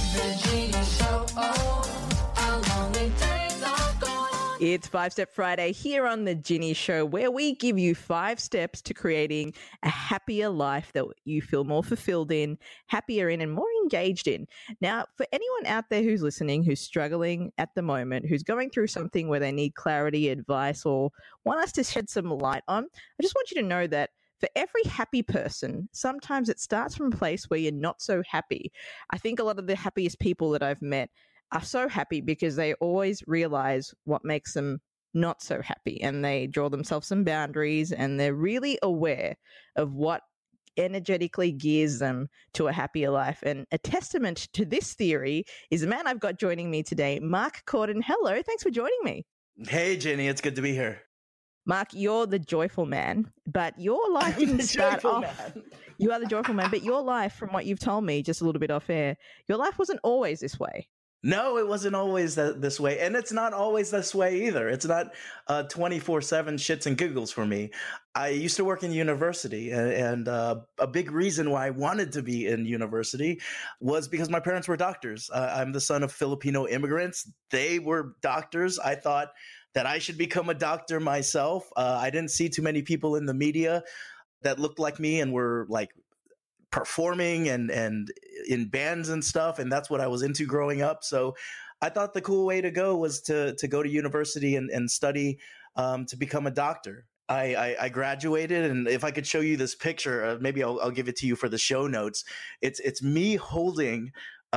The Genie Show. Oh, how long it days are gone. It's 5 Step Friday here on The Ginny Show, where we give you 5 steps to creating a happier life that you feel more fulfilled in, happier in, and more engaged in. Now, for anyone out there who's listening, who's struggling at the moment, who's going through something where they need clarity, advice, or want us to shed some light on, I just want you to know that for every happy person, sometimes it starts from a place where you're not so happy. I think a lot of the happiest people that I've met are so happy because they always realize what makes them not so happy, and they draw themselves some boundaries, and they're really aware of what energetically gears them to a happier life. And a testament to this theory is a man I've got joining me today, Mark Corden. Hello, thanks for joining me. Hey, Jenny, it's good to be here. Mark, you're the joyful man, but your life didn't start off. You are the joyful man, but your life, from what you've told me just a little bit off air, your life wasn't always this way. No, it wasn't always this way. And it's not always this way either. It's not 24/7 shits and giggles for me. I used to work in university, and a big reason why I wanted to be in university was because my parents were doctors. I'm the son of Filipino immigrants. They were doctors. I thought that I should become a doctor myself. I didn't see too many people in the media that looked like me and were like performing and in bands and stuff. And that's what I was into growing up. So I thought the cool way to go was to go to university and study to become a doctor. I graduated, and if I could show you this picture, maybe I'll give it to you for the show notes. It's me holding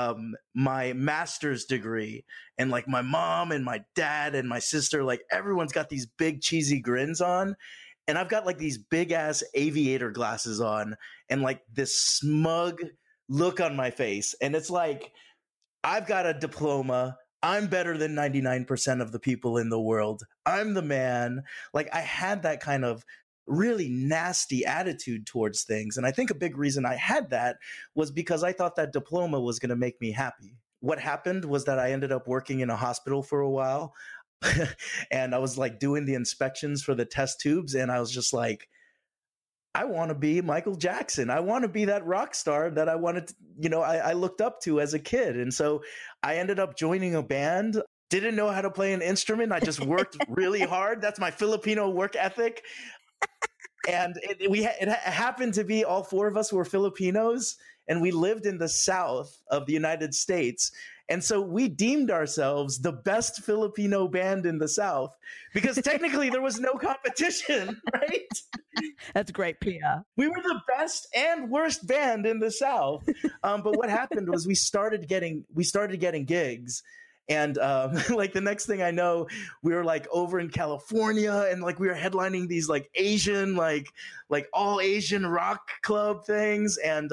my master's degree, and like my mom and my dad and my sister, like everyone's got these big cheesy grins on. And I've got like these big ass aviator glasses on and like this smug look on my face. And it's like, I've got a diploma. I'm better than 99% of the people in the world. I'm the man. Like, I had that kind of really nasty attitude towards things. And I think a big reason I had that was because I thought that diploma was going to make me happy. What happened was that I ended up working in a hospital for a while. And I was like doing the inspections for the test tubes. And I was just like, I want to be Michael Jackson. I want to be that rock star that I wanted to, I looked up to as a kid. And so I ended up joining a band. Didn't know how to play an instrument. I just worked really hard. That's my Filipino work ethic. And it happened to be all four of us were Filipinos, and we lived in the South of the United States. And so we deemed ourselves the best Filipino band in the South because technically there was no competition, right? That's great PR. We were the best and worst band in the South. But what happened was we started getting gigs. And like the next thing I know, we were like over in California, and like we were headlining these like Asian, like all Asian rock club things. And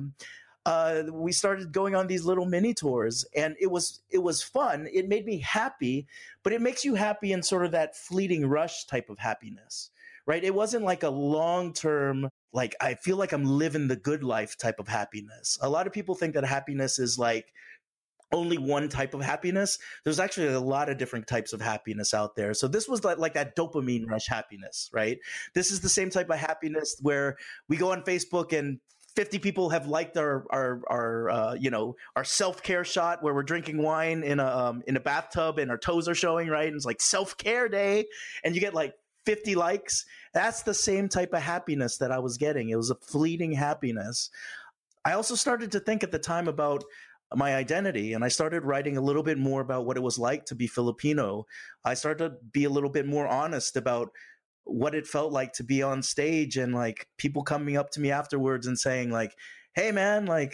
we started going on these little mini tours, and it was fun. It made me happy, but it makes you happy in sort of that fleeting rush type of happiness, right? It wasn't like a long-term, like I feel like I'm living the good life type of happiness. A lot of people think that happiness is like only one type of happiness. There's actually a lot of different types of happiness out there. So this was like that dopamine rush happiness, right? This is the same type of happiness where we go on Facebook and 50 people have liked our self-care shot where we're drinking wine in a bathtub and our toes are showing, right? And it's like self-care day, and you get like 50 likes. That's the same type of happiness that I was getting. It was a fleeting happiness. I also started to think at the time about my identity, and I started writing a little bit more about what it was like to be Filipino. I started to be a little bit more honest about what it felt like to be on stage, and like people coming up to me afterwards and saying like, hey man, like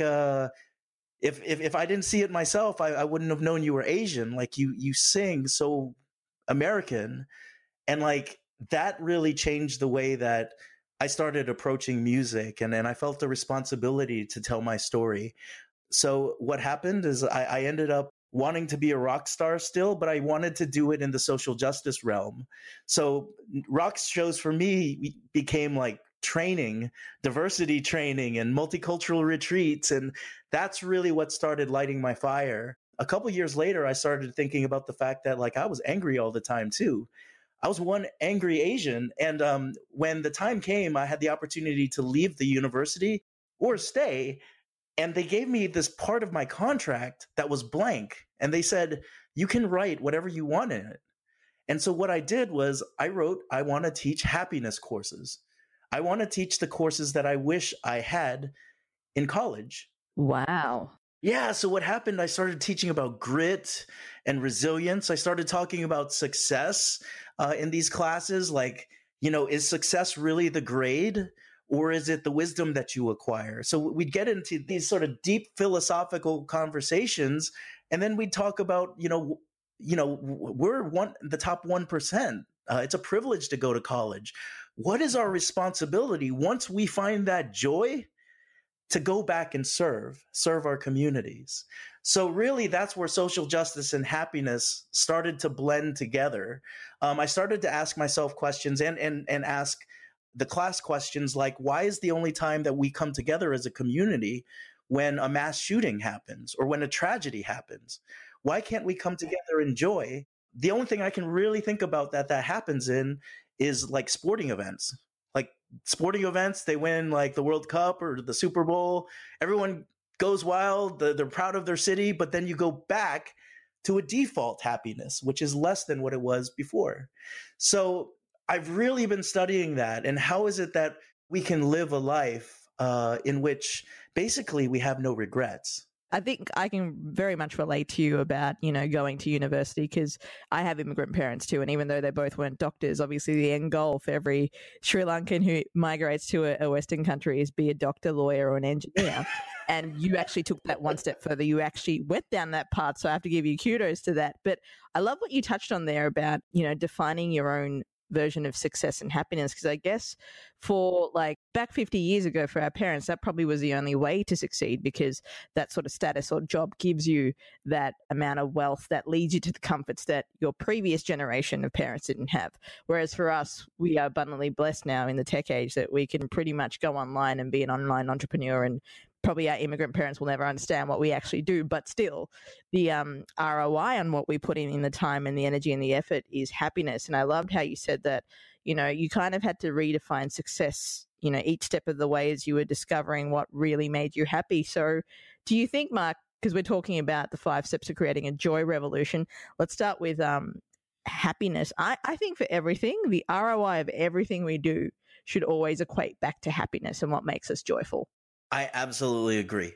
if I didn't see it myself, I wouldn't have known you were Asian. Like you sing so American. And like that really changed the way that I started approaching music, and I felt the responsibility to tell my story. So what happened is I ended up wanting to be a rock star still, but I wanted to do it in the social justice realm. So rock shows for me became like training, diversity training and multicultural retreats. And that's really what started lighting my fire. A couple years later, I started thinking about the fact that like I was angry all the time too. I was one angry Asian. And when the time came, I had the opportunity to leave the university or stay. And they gave me this part of my contract that was blank. And they said, you can write whatever you want in it. And so what I did was I wrote, I want to teach happiness courses. I want to teach the courses that I wish I had in college. Wow. Yeah. So what happened, I started teaching about grit and resilience. I started talking about success in these classes. Like, is success really the grade? Or is it the wisdom that you acquire? So we'd get into these sort of deep philosophical conversations, and then we'd talk about, we're the top 1%. It's a privilege to go to college. What is our responsibility once we find that joy to go back and serve our communities? So really, that's where social justice and happiness started to blend together. I started to ask myself questions and ask the class questions like, why is the only time that we come together as a community when a mass shooting happens or when a tragedy happens? Why can't we come together in joy? The only thing I can really think about that happens in is like sporting events. Like sporting events, they win like the World Cup or the Super Bowl. Everyone goes wild. They're proud of their city, but then you go back to a default happiness, which is less than what it was before. So I've really been studying that. And how is it that we can live a life in which basically we have no regrets? I think I can very much relate to you about, going to university, because I have immigrant parents too. And even though they both weren't doctors, obviously the end goal for every Sri Lankan who migrates to a Western country is be a doctor, lawyer, or an engineer. And you actually took that one step further. You actually went down that path. So I have to give you kudos to that. But I love what you touched on there about, defining your own version of success and happiness, because I guess for like back 50 years ago for our parents, that probably was the only way to succeed, because that sort of status or job gives you that amount of wealth that leads you to the comforts that your previous generation of parents didn't have. Whereas for us, we are abundantly blessed now in the tech age that we can pretty much go online and be an online entrepreneur, and probably our immigrant parents will never understand what we actually do, but still the ROI on what we put in the time and the energy and the effort is happiness. And I loved how you said that, you kind of had to redefine success, each step of the way as you were discovering what really made you happy. So do you think, Mark, because we're talking about the 5 steps of creating a joy revolution, let's start with happiness. I think for everything, the ROI of everything we do should always equate back to happiness and what makes us joyful. I absolutely agree.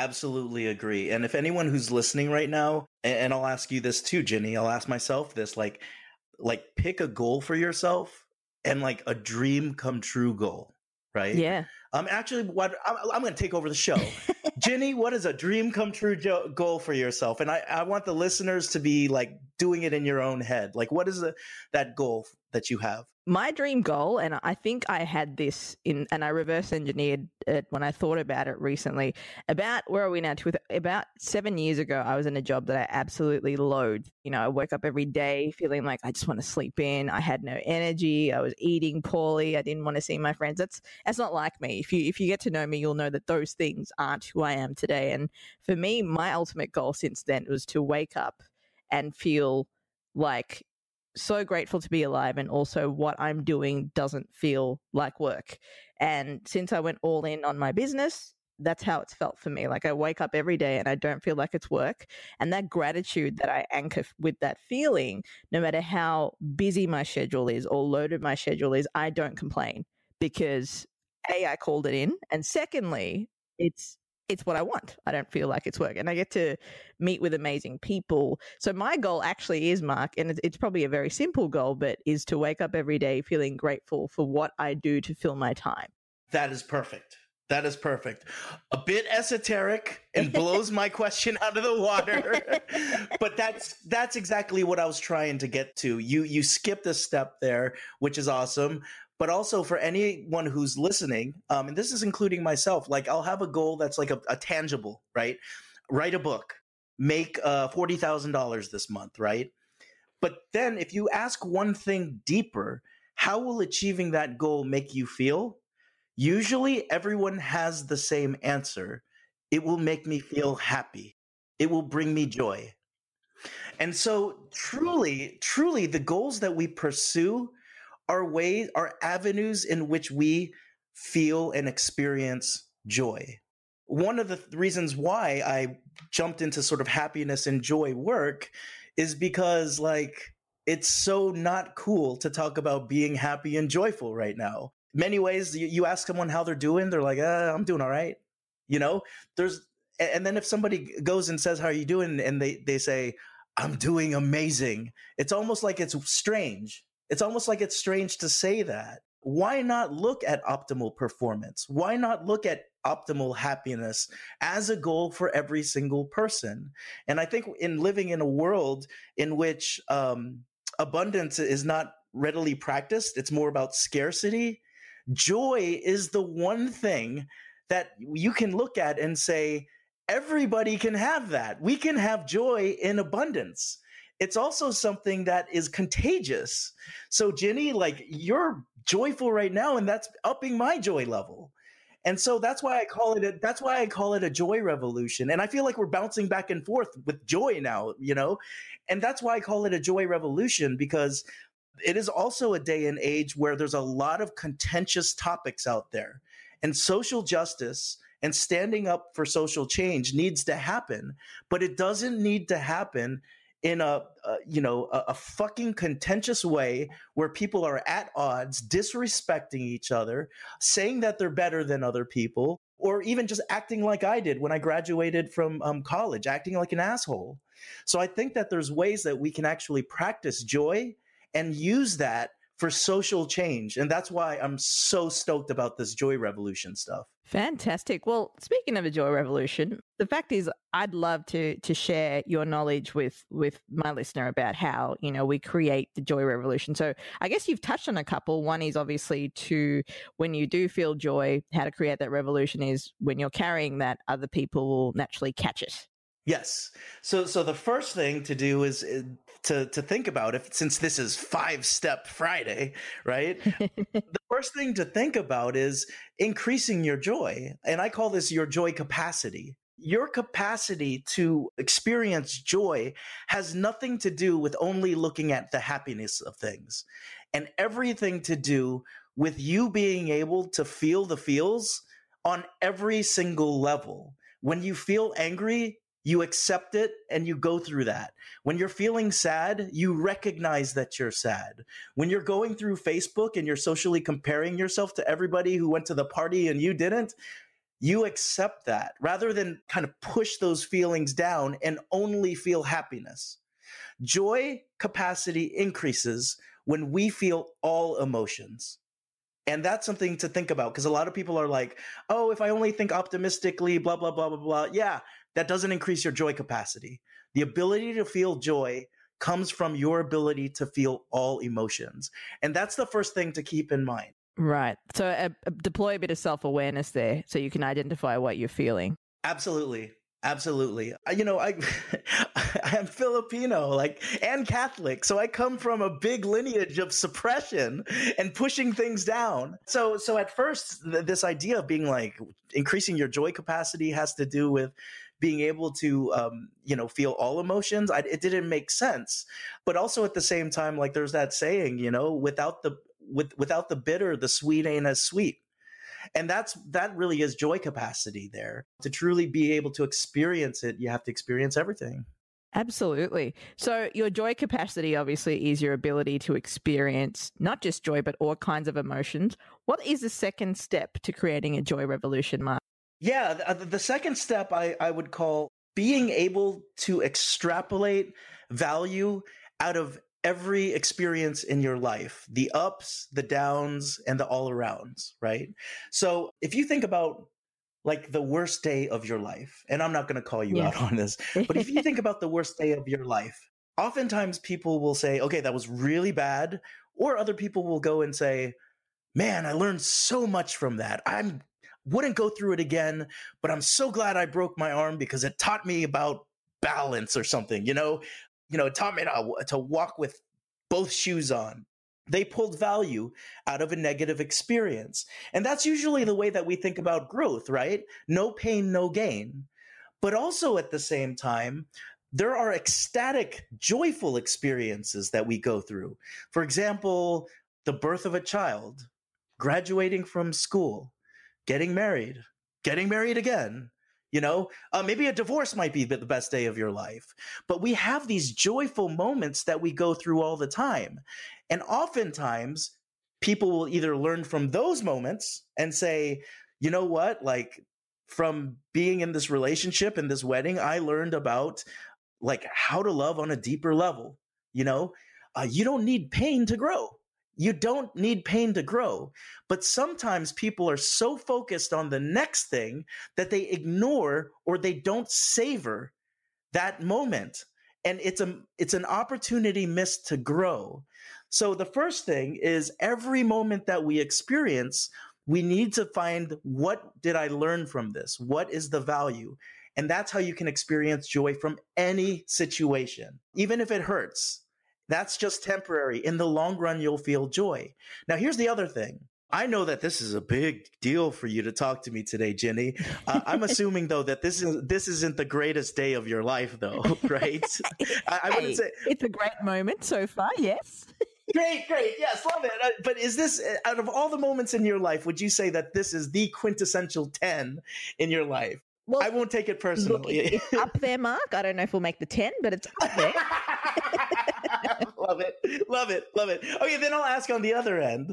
And if anyone who's listening right now, and I'll ask you this too, Ginny, I'll ask myself this, like pick a goal for yourself and like a dream come true goal, right? Yeah. Actually, I'm going to take over the show. Ginny, what is a dream come true goal for yourself? And I want the listeners to be like doing it in your own head. Like, what is that goal that you have? My dream goal, and I think I had this and I reverse engineered it when I thought about it recently, about, where are we now? About 7 years ago, I was in a job that I absolutely loathed. I woke up every day feeling like I just want to sleep in. I had no energy. I was eating poorly. I didn't want to see my friends. That's not like me. If you get to know me, you'll know that those things aren't who I am today. And for me, my ultimate goal since then was to wake up and feel like so grateful to be alive, and also what I'm doing doesn't feel like work. And since I went all in on my business, that's how it's felt for me. Like I wake up every day and I don't feel like it's work. And that gratitude that I anchor with that feeling, no matter how busy my schedule is or loaded my schedule is, I don't complain, because A, I called it in, and secondly, it's what I want. I don't feel like it's work, and I get to meet with amazing people. So my goal actually is, Mark, and it's probably a very simple goal, but is to wake up every day feeling grateful for what I do to fill my time. That is perfect. A bit esoteric and blows my question out of the water, but that's exactly what I was trying to get to. You skipped a step there, which is awesome. But also for anyone who's listening, and this is including myself, like I'll have a goal that's like a tangible, right? Write a book, make $40,000 this month, right? But then if you ask one thing deeper, how will achieving that goal make you feel? Usually everyone has the same answer. It will make me feel happy. It will bring me joy. And so truly, the goals that we pursue are avenues in which we feel and experience joy. one of the reasons why I jumped into sort of happiness and joy work is because like it's so not cool to talk about being happy and joyful right now. Many ways you ask someone how they're doing, they're like, I'm doing all right. You know, and then if somebody goes and says, how are you doing? And they say, I'm doing amazing. It's almost like it's strange. It's almost like it's strange to say that. Why not look at optimal performance? Why not look at optimal happiness as a goal for every single person? And I think in living in a world in which abundance is not readily practiced, it's more about scarcity. Joy is the one thing that you can look at and say, everybody can have that. We can have joy in abundance. It's also something that is contagious. So Ginny, like you're joyful right now, and that's upping my joy level. And so that's why I call it a joy revolution. And I feel like we're bouncing back and forth with joy now, you know? And that's why I call it a joy revolution, because it is also a day and age where there's a lot of contentious topics out there. And social justice and standing up for social change needs to happen, but it doesn't need to happen in a fucking contentious way where people are at odds, disrespecting each other, saying that they're better than other people, or even just acting like I did when I graduated from college, acting like an asshole. So I think that there's ways that we can actually practice joy and use that for social change. And that's why I'm so stoked about this joy revolution stuff. Fantastic. Well, speaking of a joy revolution, the fact is I'd love to share your knowledge with my listener about how, you know, we create the joy revolution. So I guess you've touched on a couple. One is obviously to, when you do feel joy, how to create that revolution is when you're carrying that, other people will naturally catch it. Yes. So the first thing to do is to think about, since this is 5-step Friday, right? The first thing to think about is increasing your joy. And I call this your joy capacity. Your capacity to experience joy has nothing to do with only looking at the happiness of things, and everything to do with you being able to feel the feels on every single level. When you feel angry, you accept it and you go through that. When you're feeling sad, you recognize that you're sad. When you're going through Facebook and you're socially comparing yourself to everybody who went to the party and you didn't, you accept that rather than kind of push those feelings down and only feel happiness. Joy capacity increases when we feel all emotions. And that's something to think about, because a lot of people are like, oh, if I only think optimistically, blah, blah, blah, blah, blah. Yeah, that doesn't increase your joy capacity. The ability to feel joy comes from your ability to feel all emotions. And that's the first thing to keep in mind. Right. So deploy a bit of self-awareness there so you can identify what you're feeling. Absolutely. Absolutely. You know, I am Filipino, and Catholic, so I come from a big lineage of suppression and pushing things down. So at first, this idea of being like increasing your joy capacity has to do with being able to, feel all emotions. It didn't make sense. But also at the same time, like there's that saying, without the bitter, the sweet ain't as sweet. And that really is joy capacity there. To truly be able to experience it, you have to experience everything. Absolutely. So your joy capacity obviously is your ability to experience not just joy, but all kinds of emotions. What is the second step to creating a joy revolution, Mark? Yeah, the second step I would call being able to extrapolate value out of every experience in your life, the ups, the downs, and the all arounds, right? So if you think about like the worst day of your life, and I'm not going to call you out on this, but if you think about the worst day of your life, oftentimes people will say, okay, that was really bad. Or other people will go and say, man, I learned so much from that. I wouldn't go through it again, but I'm so glad I broke my arm because it taught me about balance or something, it taught me to walk with both shoes on. They pulled value out of a negative experience. And that's usually the way that we think about growth, right? No pain, no gain. But also at the same time, there are ecstatic, joyful experiences that we go through. For example, the birth of a child, graduating from school, getting married again, Maybe a divorce might be the best day of your life. But we have these joyful moments that we go through all the time. And oftentimes, people will either learn from those moments and say, you know what, like from being in this relationship and this wedding, I learned about like how to love on a deeper level. You don't need pain to grow. You don't need pain to grow. But sometimes people are so focused on the next thing that they ignore or they don't savor that moment. And it's an opportunity missed to grow. So the first thing is every moment that we experience, we need to find, what did I learn from this? What is the value? And that's how you can experience joy from any situation, even if it hurts. That's just temporary. In the long run, you'll feel joy. Now, here's the other thing. I know that this is a big deal for you to talk to me today, Ginny. I'm assuming, though, that this isn't the greatest day of your life, though, right? I wouldn't say it's a great moment so far. Yes. Great. Yes, love it. But is this, out of all the moments in your life, would you say that this is the quintessential 10 in your life? Well, I won't take it personally. Look, it's up there, Mark. I don't know if we'll make the 10, but it's up there. Love it. Okay, then I'll ask on the other end.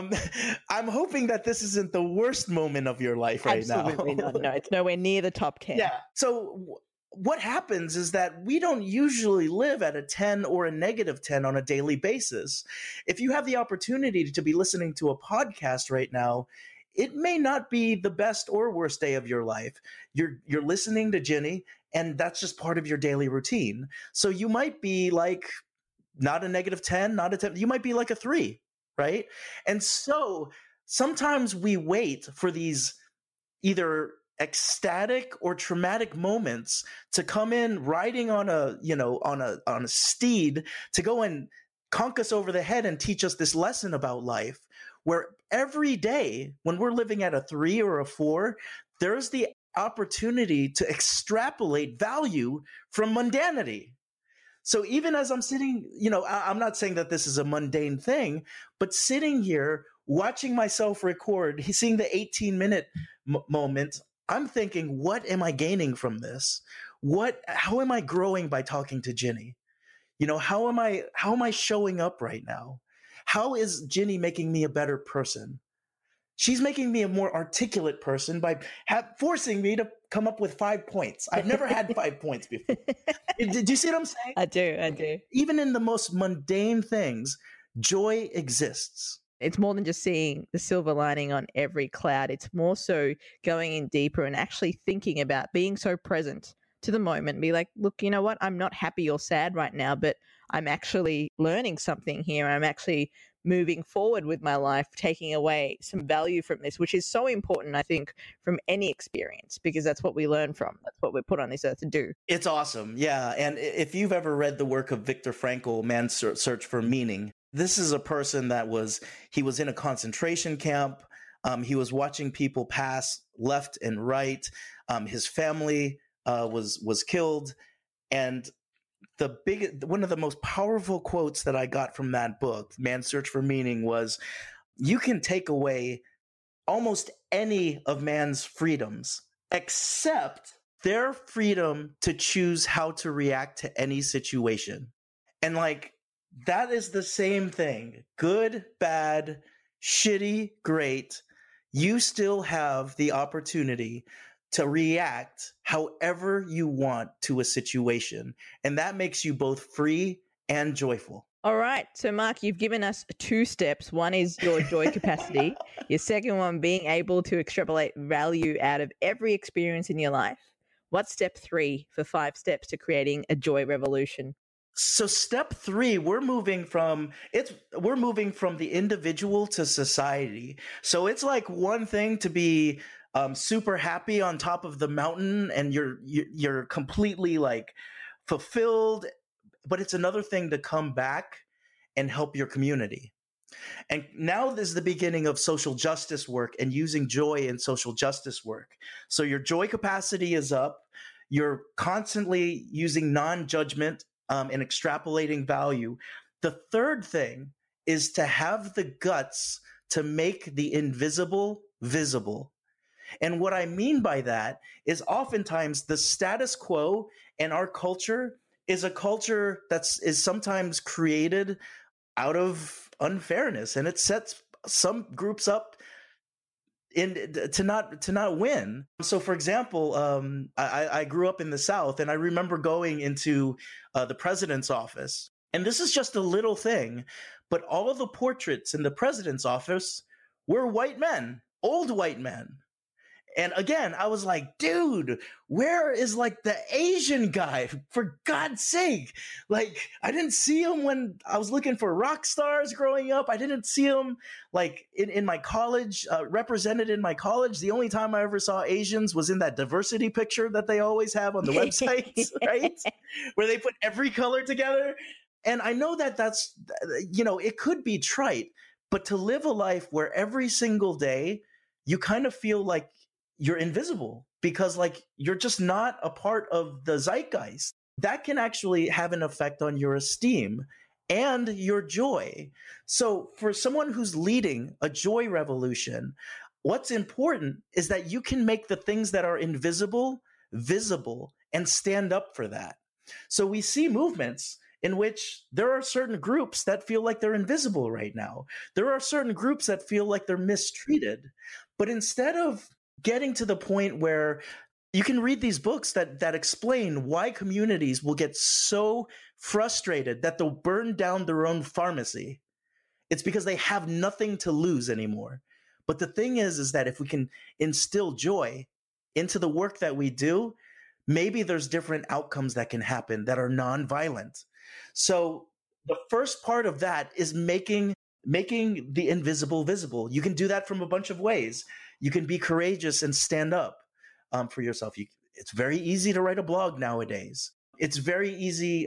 I'm hoping that this isn't the worst moment of your life right now. Absolutely not. No, it's nowhere near the top 10. Yeah. So what happens is that we don't usually live at a 10 or a negative 10 on a daily basis. If you have the opportunity to be listening to a podcast right now, it may not be the best or worst day of your life. You're listening to Ginny, and that's just part of your daily routine. So you might be like not a negative 10, not a 10. You might be like a 3, right? And so sometimes we wait for these either ecstatic or traumatic moments to come in riding on a steed to go and conk us over the head and teach us this lesson about life, where every day when we're living at a 3 or a 4, there's the opportunity to extrapolate value from mundanity. So even as I'm sitting, I'm not saying that this is a mundane thing, but sitting here watching myself record, seeing the 18-minute moment, I'm thinking, what am I gaining from this? How am I growing by talking to Ginny? How am I showing up right now? How is Ginny making me a better person? She's making me a more articulate person by forcing me to come up with 5 points. I've never had 5 points before. Do you see what I'm saying? I do. Even in the most mundane things, joy exists. It's more than just seeing the silver lining on every cloud. It's more so going in deeper and actually thinking about being so present to the moment and be like, look, you know what? I'm not happy or sad right now, but I'm actually learning something here. I'm actually moving forward with my life, taking away some value from this, which is so important, I think, from any experience, because that's what we learn from. That's what we're put on this earth to do. It's awesome. Yeah. And if you've ever read the work of Viktor Frankl, Man's Search for Meaning, this is a person that was in a concentration camp. He was watching people pass left and right. His family was killed. And one of the most powerful quotes that I got from that book, Man's Search for Meaning, was, you can take away almost any of man's freedoms except their freedom to choose how to react to any situation. And that is the same thing. Good, bad, shitty, great. You still have the opportunity to react however you want to a situation. And that makes you both free and joyful. All right. So, Mark, you've given us 2 steps. One is your joy capacity. Your second one, being able to extrapolate value out of every experience in your life. What's step 3 for 5 steps to creating a joy revolution? So step 3, we're moving from the individual to society. So it's like one thing to be super happy on top of the mountain and you're completely fulfilled, but it's another thing to come back and help your community. And now this is the beginning of social justice work and using joy in social justice work. So your joy capacity is up. You're constantly using non-judgment and extrapolating value. The third thing is to have the guts to make the invisible visible. And what I mean by that is oftentimes the status quo in our culture is a culture is sometimes created out of unfairness, and it sets some groups up to not win. So, for example, I grew up in the South, and I remember going into the president's office, and this is just a little thing, but all of the portraits in the president's office were white men, old white men. And again, I was like, dude, where is like the Asian guy? For God's sake. Like, I didn't see him when I was looking for rock stars growing up. I didn't see him like in my college, represented in my college. The only time I ever saw Asians was in that diversity picture that they always have on the websites, right? Where they put every color together. And I know that that's, it could be trite, but to live a life where every single day you kind of feel like you're invisible because like you're just not a part of the zeitgeist, that can actually have an effect on your esteem and your joy. So for someone who's leading a joy revolution, what's important is that you can make the things that are invisible visible and stand up for that. So we see movements in which there are certain groups that feel like they're invisible right now. There are certain groups that feel like they're mistreated. But instead of getting to the point where you can read these books that explain why communities will get so frustrated that they'll burn down their own pharmacy. It's because they have nothing to lose anymore. But the thing is that if we can instill joy into the work that we do, maybe there's different outcomes that can happen that are nonviolent. So the first part of that is making the invisible visible. You can do that from a bunch of ways. You can be courageous and stand up for yourself. It's very easy to write a blog nowadays. It's very easy.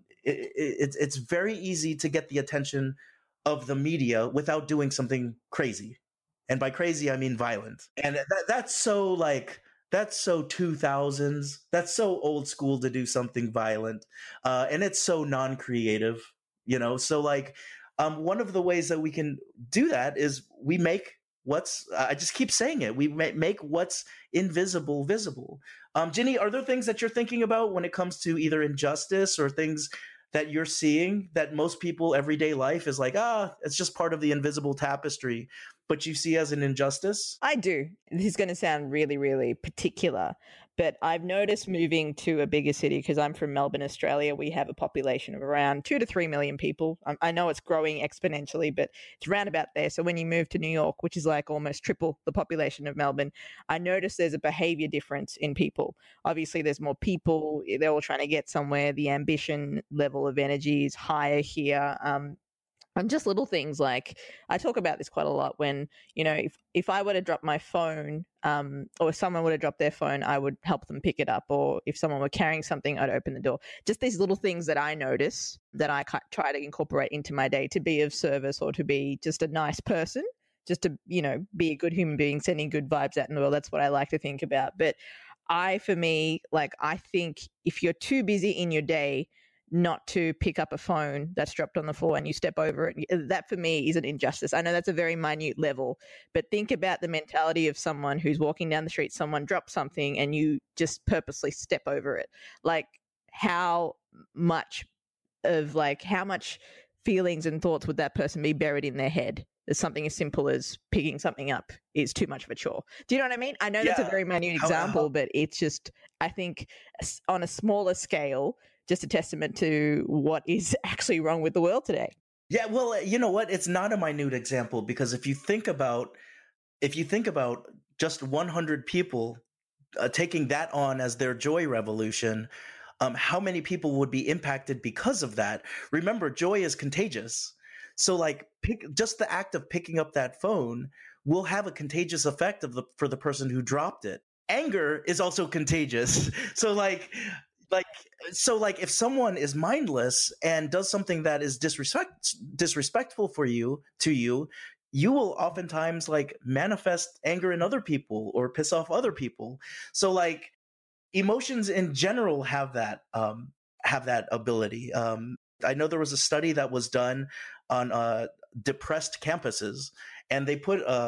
It's very easy to get the attention of the media without doing something crazy. And by crazy, I mean violent. And that's so 2000s. That's so old school to do something violent. And it's so non-creative, So like one of the ways that we can do that is we make I just keep saying it. We make what's invisible visible. Ginny, are there things that you're thinking about when it comes to either injustice or things that you're seeing that most people everyday life is like, it's just part of the invisible tapestry, but you see as an injustice? I do. This is going to sound really, really particular, but I've noticed moving to a bigger city, because I'm from Melbourne, Australia, we have a population of around 2 to 3 million people. I know it's growing exponentially, but it's around about there. So when you move to New York, which is like almost triple the population of Melbourne, I notice there's a behavior difference in people. Obviously, there's more people. They're all trying to get somewhere. The ambition level of energy is higher here. And just little things like, I talk about this quite a lot when, if I were to drop my phone, or if someone were to drop their phone, I would help them pick it up. Or if someone were carrying something, I'd open the door. Just these little things that I notice that I try to incorporate into my day to be of service or to be just a nice person, just to, be a good human being, sending good vibes out in the world. That's what I like to think about. But I think if you're too busy in your day not to pick up a phone that's dropped on the floor and you step over it, that for me is an injustice. I know that's a very minute level, but think about the mentality of someone who's walking down the street, someone drops something and you just purposely step over it. Like how much feelings and thoughts would that person be buried in their head? There's something as simple as picking something up is too much of a chore. Do you know what I mean? I know that's a very minute example, but it's just, I think on a smaller scale, just a testament to what is actually wrong with the world today. Yeah, well, you know what? It's not a minute example, because if you think about just 100 people taking that on as their joy revolution, how many people would be impacted because of that? Remember, joy is contagious. So like just the act of picking up that phone will have a contagious effect for the person who dropped it. Anger is also contagious. So if someone is mindless and does something that is disrespectful to you, you will oftentimes like manifest anger in other people or piss off other people. So like emotions in general have that ability. I know there was a study that was done on depressed campuses, and they put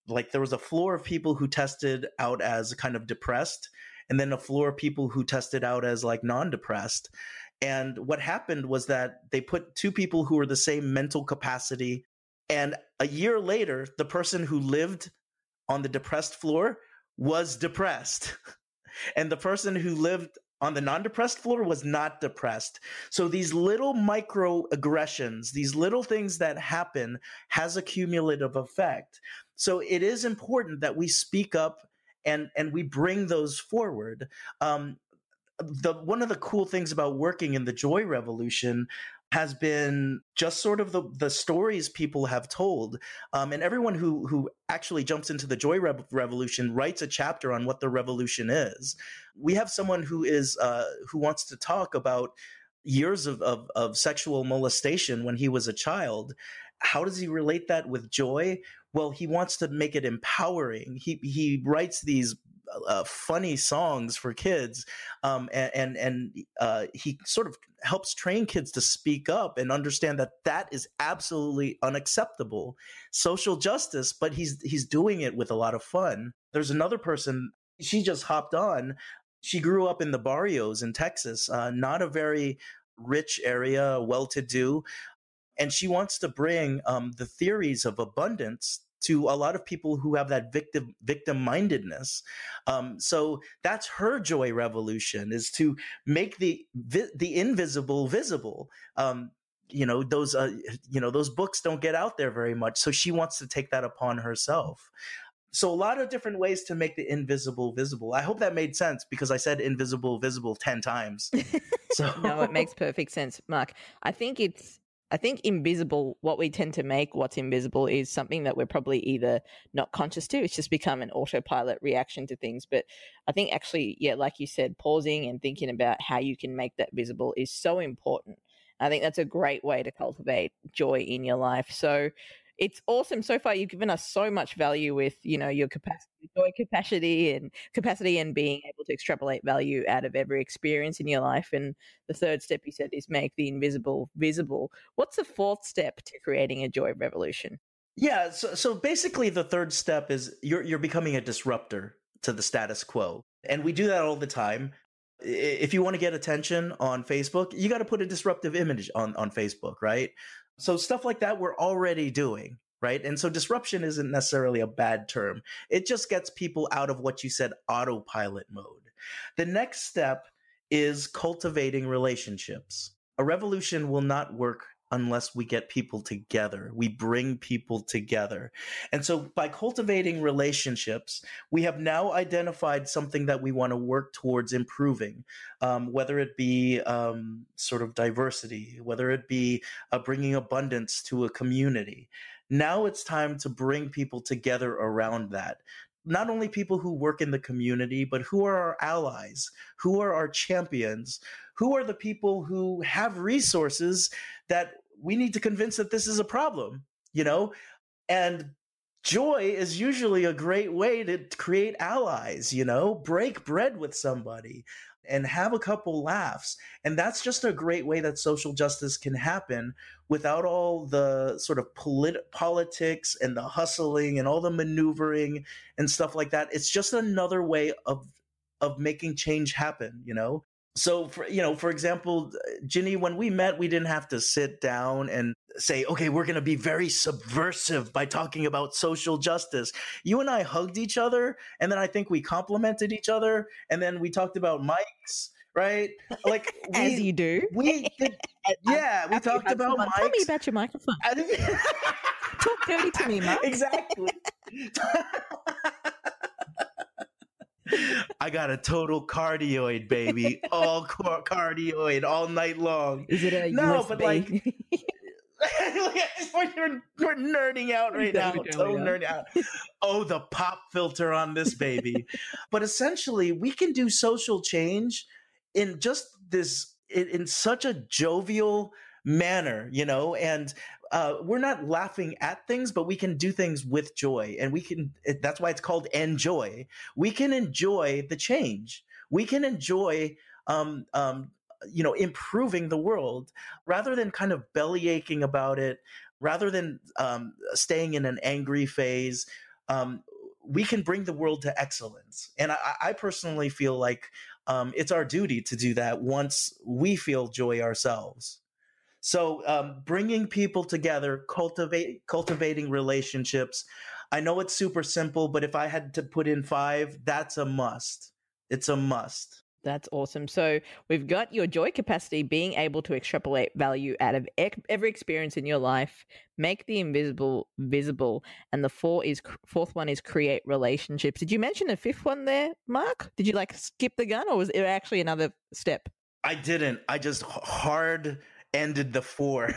like there was a floor of people who tested out as kind of depressed, and then a floor of people who tested out as like non-depressed. And what happened was that they put two people who were the same mental capacity, and a year later, the person who lived on the depressed floor was depressed. And the person who lived on the non-depressed floor was not depressed. So these little microaggressions, these little things that happen, has a cumulative effect. So it is important that we speak up and we bring those forward. One of the cool things about working in the Joy Revolution has been just sort of the stories people have told. And everyone who actually jumps into the Joy Revolution writes a chapter on what the revolution is. We have someone who wants to talk about years of sexual molestation when he was a child. How does he relate that with joy? Well, he wants to make it empowering. He writes these funny songs for kids, and he sort of helps train kids to speak up and understand that is absolutely unacceptable social justice, but he's doing it with a lot of fun. There's another person, she just hopped on. She grew up in the barrios in Texas, not a very rich area, well-to-do, and she wants to bring the theories of abundance to a lot of people who have that victim-mindedness. So that's her Joy Revolution, is to make the invisible visible. Those books don't get out there very much. So she wants to take that upon herself. So a lot of different ways to make the invisible visible. I hope that made sense, because I said invisible visible 10 times. So No, it makes perfect sense, Mark. I think invisible, what we tend to make what's invisible is something that we're probably either not conscious to. It's just become an autopilot reaction to things. But I think actually, yeah, like you said, pausing and thinking about how you can make that visible is so important. I think that's a great way to cultivate joy in your life. So it's awesome. So far, you've given us so much value with, your joy capacity and being able to extrapolate value out of every experience in your life. And the third step you said is make the invisible visible. What's the fourth step to creating a joy revolution? Yeah. So basically the third step is you're becoming a disruptor to the status quo. And we do that all the time. If you want to get attention on Facebook, you got to put a disruptive image on Facebook, right? So stuff like that we're already doing, right? And so disruption isn't necessarily a bad term. It just gets people out of what you said, autopilot mode. The next step is cultivating relationships. A revolution will not work unless we get people together. We bring people together. And so by cultivating relationships, we have now identified something that we want to work towards improving, whether it be sort of diversity, whether it be bringing abundance to a community. Now it's time to bring people together around that. Not only people who work in the community, but who are our allies, who are our champions, who are the people who have resources that we need to convince that this is a problem, And joy is usually a great way to create allies, break bread with somebody and have a couple laughs. And that's just a great way that social justice can happen without all the sort of politics and the hustling and all the maneuvering and stuff like that. It's just another way of making change happen, So for example, Ginny, when we met, we didn't have to sit down and say, okay, we're going to be very subversive by talking about social justice. You and I hugged each other, and then I think we complimented each other, and then we talked about mics, right? Like As you do. We did, yeah, we talked about mics. Tell me about your microphone. Talk dirty to me, Mark. Exactly. I got a total cardioid, baby. All cardioid all night long. Is it a no, USB? But like, we're nerding out right now. Total nerding out. Oh, the pop filter on this baby. But essentially, we can do social change in just this, in such a jovial manner, and we're not laughing at things, but we can do things with joy, and that's why it's called enjoy. We can enjoy the change. We can enjoy improving the world rather than kind of belly aching about it, rather than staying in an angry phase. we can bring the world to excellence. And I personally feel like it's our duty to do that once we feel joy ourselves. So bringing people together, cultivating relationships. I know it's super simple, but if I had to put in 5, that's a must. It's a must. That's awesome. So we've got your joy capacity, being able to extrapolate value out of every experience in your life, make the invisible visible, and the fourth one is create relationships. Did you mention a fifth one there, Mark? Did you skip the gun, or was it actually another step? I didn't. I just hard ended the 4.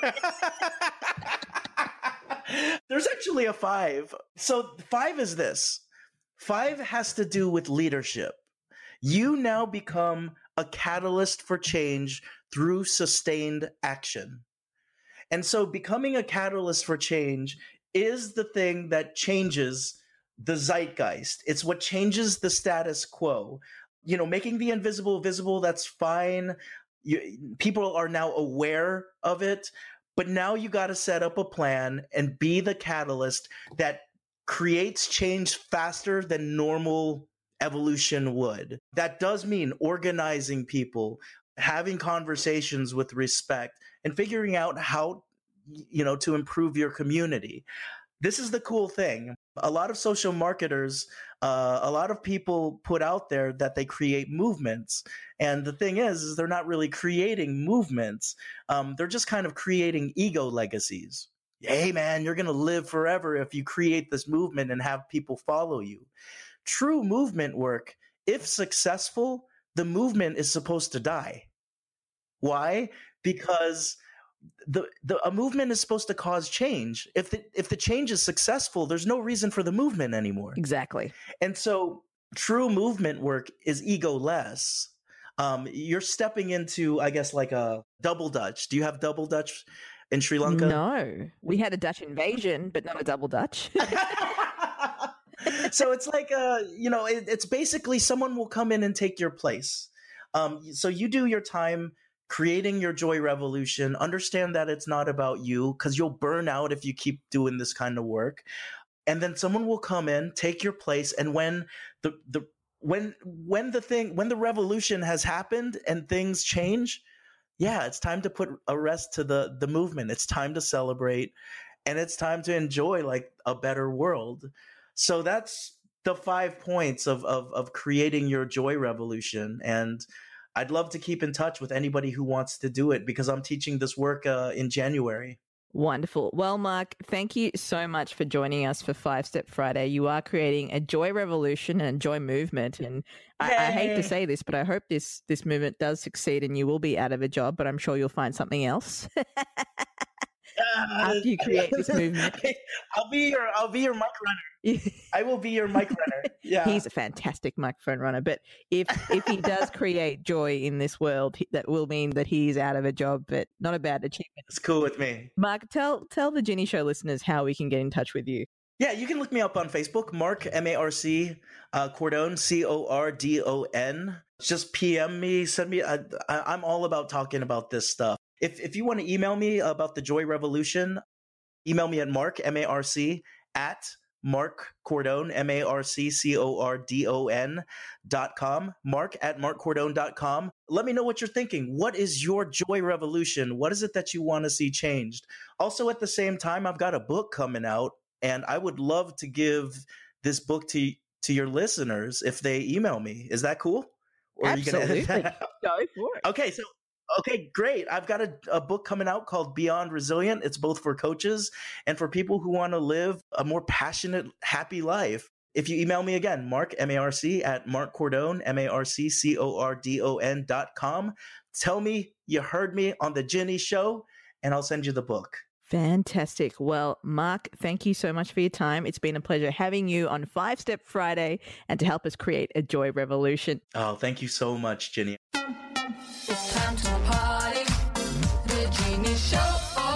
There's actually a 5. So 5 is this. 5 has to do with leadership. You now become a catalyst for change through sustained action. And so becoming a catalyst for change is the thing that changes the zeitgeist. It's what changes the status quo. Making the invisible visible, that's fine. People are now aware of it, but now you got to set up a plan and be the catalyst that creates change faster than normal evolution would. That does mean organizing people, having conversations with respect, and figuring out how, to improve your community. This is the cool thing. A lot of social marketers, a lot of people put out there that they create movements. And the thing is they're not really creating movements. They're just kind of creating ego legacies. Hey, man, you're going to live forever if you create this movement and have people follow you. True movement work, if successful, the movement is supposed to die. Why? Because a movement is supposed to cause change. If the change is successful, there's no reason for the movement anymore. Exactly. And so true movement work is ego-less. You're stepping into, I guess, like a double Dutch. Do you have double Dutch in Sri Lanka? No. We had a Dutch invasion, but not a double Dutch. So it's like, it's basically someone will come in and take your place. So you do your time creating your joy revolution. Understand that it's not about you, because you'll burn out if you keep doing this kind of work. And then someone will come in, take your place, and when the revolution has happened and things change, it's time to put a rest to the movement. It's time to celebrate, and it's time to enjoy like a better world. So that's the 5 points of creating your joy revolution. And I'd love to keep in touch with anybody who wants to do it, because I'm teaching this work in January. Wonderful. Well, Mark, thank you so much for joining us for 5 Step Friday. You are creating a joy revolution and a joy movement. And I hate to say this, but I hope this movement does succeed and you will be out of a job, but I'm sure you'll find something else. After you create this movement. I'll be your mic runner. I will be your mic runner. Yeah. He's a fantastic microphone runner. But if he does create joy in this world, that will mean that he's out of a job, but not a bad achievement. It's cool with me. Mark, tell the Ginny Show listeners how we can get in touch with you. Yeah, you can look me up on Facebook, Mark, M-A-R-C, Cordone, C-O-R-D-O-N. Just PM me, send me. I'm all about talking about this stuff. If you want to email me about the Joy Revolution, email me at Mark, M-A-R-C, at Mark Cordone, MarkCordone.com, Mark at MarkCordone.com. Let me know what you're thinking. What is your joy revolution? What is it that you want to see changed? Also, at the same time, I've got a book coming out, and I would love to give this book to your listeners if they email me. Is that cool? Or absolutely. Go for it. Okay, great. I've got a book coming out called Beyond Resilient. It's both for coaches and for people who want to live a more passionate, happy life. If you email me again, Mark, M-A-R-C, at MarkCordone, MarkCordone.com. Tell me you heard me on the Ginny Show, and I'll send you the book. Fantastic. Well, Mark, thank you so much for your time. It's been a pleasure having you on 5 Step Friday and to help us create a joy revolution. Oh, thank you so much, Ginny. It's time to party. The Ginny Show.